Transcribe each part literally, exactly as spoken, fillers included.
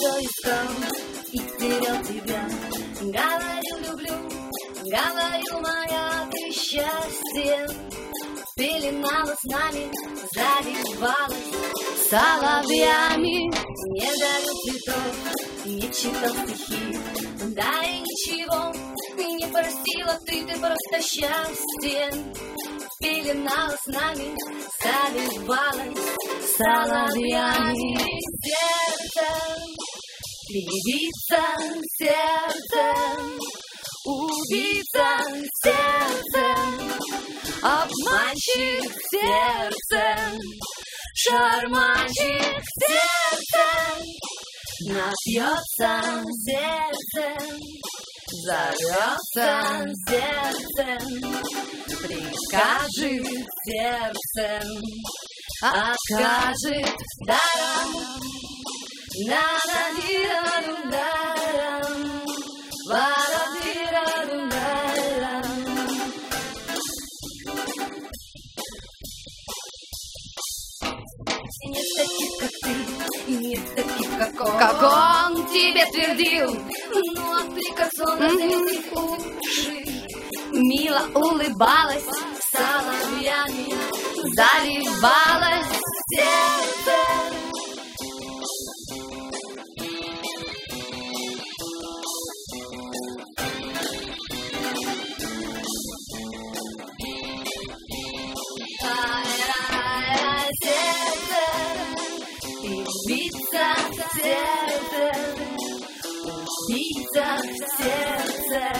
все искал и терял тебя. Говорю, люблю, говорю, моя ты счастье. Пеленала с нами, заливалась соловьями. Не дарил цветов, не читал стихи, да и ничего не простила ты, ты просто счастье. Пеленала с нами, заливалась соловьями. Сердце, певица, сердце, убийца, сердце, обманщик, сердце, шарманщик, сердце, напьется сердце, зовется сердце, прикажет сердце, откажет даром. На-на-ди-ра-дум-дарам, ва-ра-ди-ра-дум-дарам. Нет таких, как ты, и нет таких, как он. Как он тебе твердил. Ну, аппликационно светит уши. Мило улыбалась, Соловьями заливалась сердце. Убийца сердце, убийца сердце,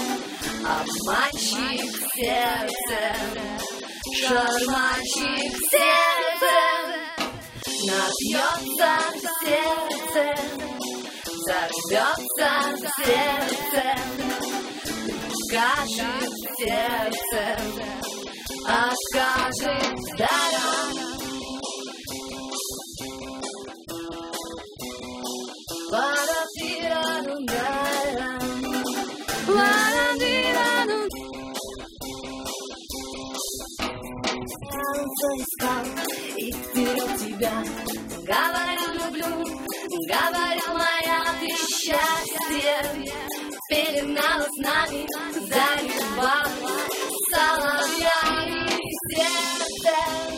обманщик сердце, шарманщик сердце, напьется сердце, взорвется сердце, скажет сердце, откажет даром. Искал и вперед тебя. Говорю, люблю, говорю, моя ты счастье. Пеленала с нами, заливала соловьями сердце.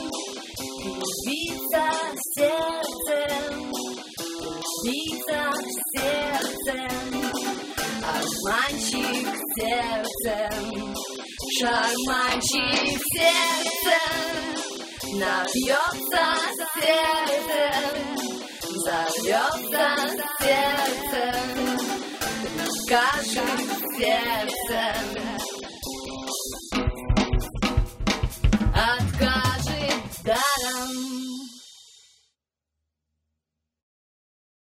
Убийца сердце, убийца сердце, обманщик сердце, шарманщик сердце, напьется сердце, взорвется сердце, скажет сердце,